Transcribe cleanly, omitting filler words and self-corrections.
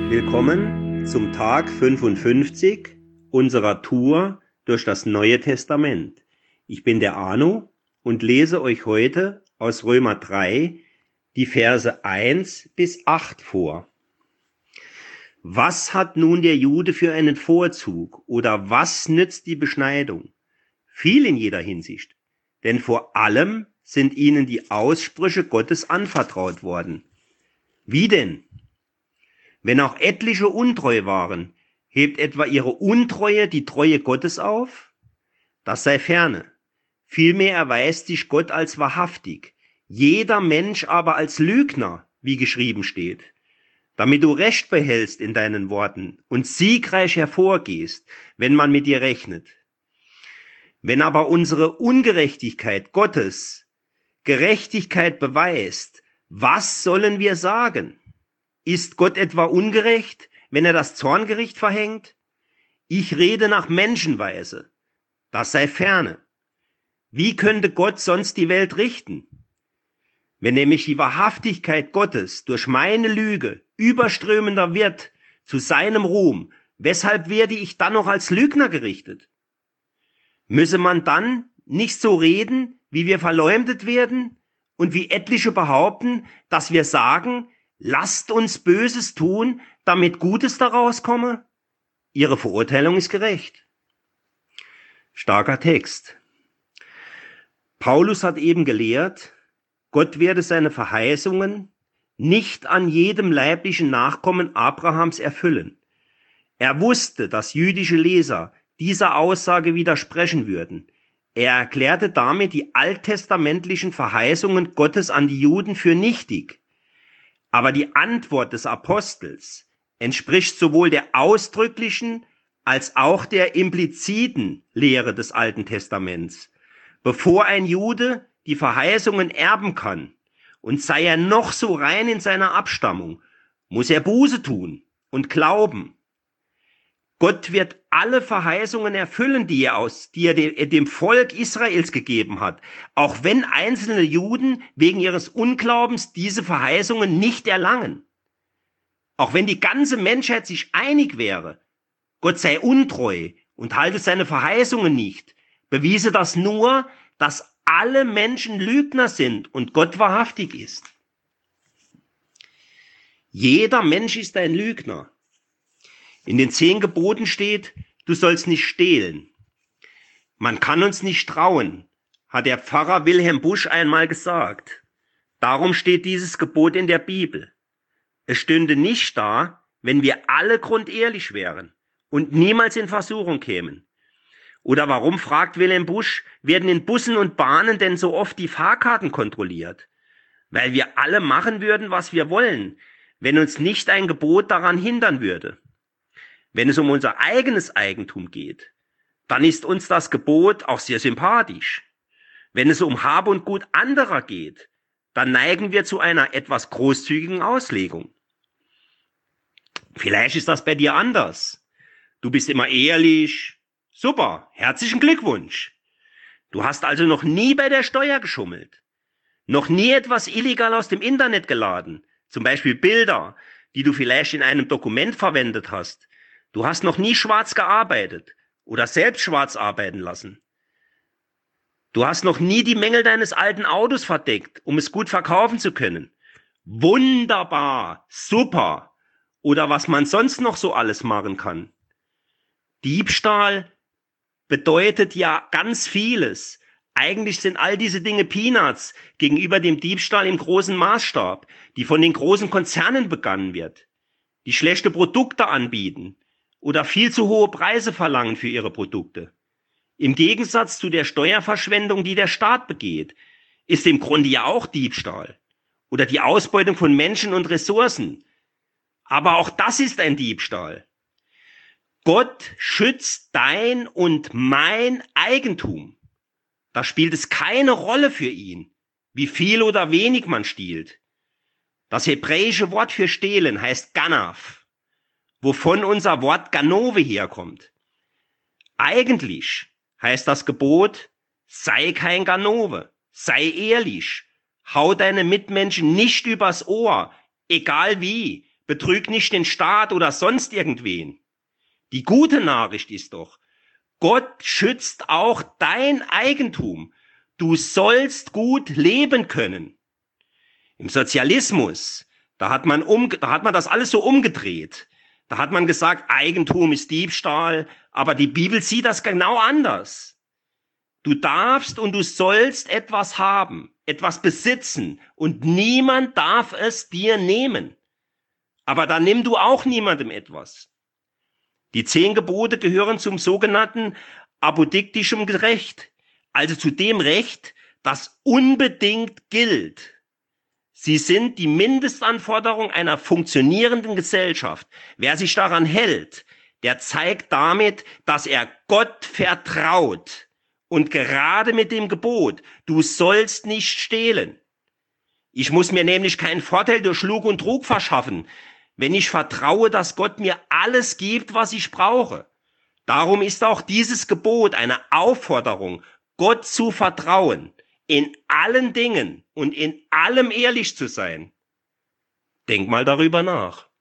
Willkommen zum Tag 55 unserer Tour durch das Neue Testament. Ich bin der Arno und lese euch heute aus Römer 3 die Verse 1 bis 8 vor. Was hat nun der Jude für einen Vorzug oder was nützt die Beschneidung? Viel in jeder Hinsicht, denn vor allem sind ihnen die Aussprüche Gottes anvertraut worden. Wie denn? Wenn auch etliche untreu waren, hebt etwa ihre Untreue die Treue Gottes auf? Das sei ferne. Vielmehr erweist sich Gott als wahrhaftig, jeder Mensch aber als Lügner, wie geschrieben steht. Damit du Recht behältst in deinen Worten und siegreich hervorgehst, wenn man mit dir rechnet. Wenn aber unsere Ungerechtigkeit Gottes Gerechtigkeit beweist, was sollen wir sagen? Ist Gott etwa ungerecht, wenn er das Zorngericht verhängt? Ich rede nach Menschenweise. Das sei ferne. Wie könnte Gott sonst die Welt richten? Wenn nämlich die Wahrhaftigkeit Gottes durch meine Lüge überströmender wird zu seinem Ruhm, weshalb werde ich dann noch als Lügner gerichtet? Müsse man dann nicht so reden, wie wir verleumdet werden und wie etliche behaupten, dass wir sagen, lasst uns Böses tun, damit Gutes daraus komme? Ihre Verurteilung ist gerecht. Starker Text. Paulus hat eben gelehrt, Gott werde seine Verheißungen nicht an jedem leiblichen Nachkommen Abrahams erfüllen. Er wusste, dass jüdische Leser dieser Aussage widersprechen würden. Er erklärte damit die alttestamentlichen Verheißungen Gottes an die Juden für nichtig. Aber die Antwort des Apostels entspricht sowohl der ausdrücklichen als auch der impliziten Lehre des Alten Testaments. Bevor ein Jude die Verheißungen erben kann, und sei er noch so rein in seiner Abstammung, muss er Buße tun und glauben. Gott wird alle Verheißungen erfüllen, die er dem Volk Israels gegeben hat, auch wenn einzelne Juden wegen ihres Unglaubens diese Verheißungen nicht erlangen. Auch wenn die ganze Menschheit sich einig wäre, Gott sei untreu und halte seine Verheißungen nicht, bewiese das nur, dass alle Menschen Lügner sind und Gott wahrhaftig ist. Jeder Mensch ist ein Lügner. In den 10 Geboten steht, du sollst nicht stehlen. Man kann uns nicht trauen, hat der Pfarrer Wilhelm Busch einmal gesagt. Darum steht dieses Gebot in der Bibel. Es stünde nicht da, wenn wir alle grundehrlich wären und niemals in Versuchung kämen. Oder warum, fragt Wilhelm Busch, werden in Bussen und Bahnen denn so oft die Fahrkarten kontrolliert? Weil wir alle machen würden, was wir wollen, wenn uns nicht ein Gebot daran hindern würde. Wenn es um unser eigenes Eigentum geht, dann ist uns das Gebot auch sehr sympathisch. Wenn es um Hab und Gut anderer geht, dann neigen wir zu einer etwas großzügigen Auslegung. Vielleicht ist das bei dir anders. Du bist immer ehrlich. Super, herzlichen Glückwunsch. Du hast also noch nie bei der Steuer geschummelt. Noch nie etwas illegal aus dem Internet geladen. Zum Beispiel Bilder, die du vielleicht in einem Dokument verwendet hast. Du hast noch nie schwarz gearbeitet oder selbst schwarz arbeiten lassen. Du hast noch nie die Mängel deines alten Autos verdeckt, um es gut verkaufen zu können. Wunderbar, super. Oder was man sonst noch so alles machen kann. Diebstahl bedeutet ja ganz vieles. Eigentlich sind all diese Dinge Peanuts gegenüber dem Diebstahl im großen Maßstab, die von den großen Konzernen begangen wird, die schlechte Produkte anbieten oder viel zu hohe Preise verlangen für ihre Produkte. Im Gegensatz zu der Steuerverschwendung, die der Staat begeht, ist im Grunde ja auch Diebstahl oder die Ausbeutung von Menschen und Ressourcen. Aber auch das ist ein Diebstahl. Gott schützt dein und mein Eigentum. Da spielt es keine Rolle für ihn, wie viel oder wenig man stiehlt. Das hebräische Wort für stehlen heißt Ganav, wovon unser Wort Ganove herkommt. Eigentlich heißt das Gebot, sei kein Ganove, sei ehrlich, hau deine Mitmenschen nicht übers Ohr, egal wie, Betrüg nicht den Staat oder sonst irgendwen. Die gute Nachricht ist doch, Gott schützt auch dein Eigentum. Du sollst gut leben können. Im Sozialismus, da hat man das alles so umgedreht. Da hat man gesagt, Eigentum ist Diebstahl, aber die Bibel sieht das genau anders. Du darfst und du sollst etwas haben, etwas besitzen und niemand darf es dir nehmen. Aber dann nimm du auch niemandem etwas. Die 10 Gebote gehören zum sogenannten apodiktischem Recht, also zu dem Recht, das unbedingt gilt. Sie sind die Mindestanforderung einer funktionierenden Gesellschaft. Wer sich daran hält, der zeigt damit, dass er Gott vertraut. Und gerade mit dem Gebot, du sollst nicht stehlen. Ich muss mir nämlich keinen Vorteil durch Lug und Trug verschaffen, wenn ich vertraue, dass Gott mir alles gibt, was ich brauche. Darum ist auch dieses Gebot eine Aufforderung, Gott zu vertrauen, in allen Dingen und in allem ehrlich zu sein. Denk mal darüber nach.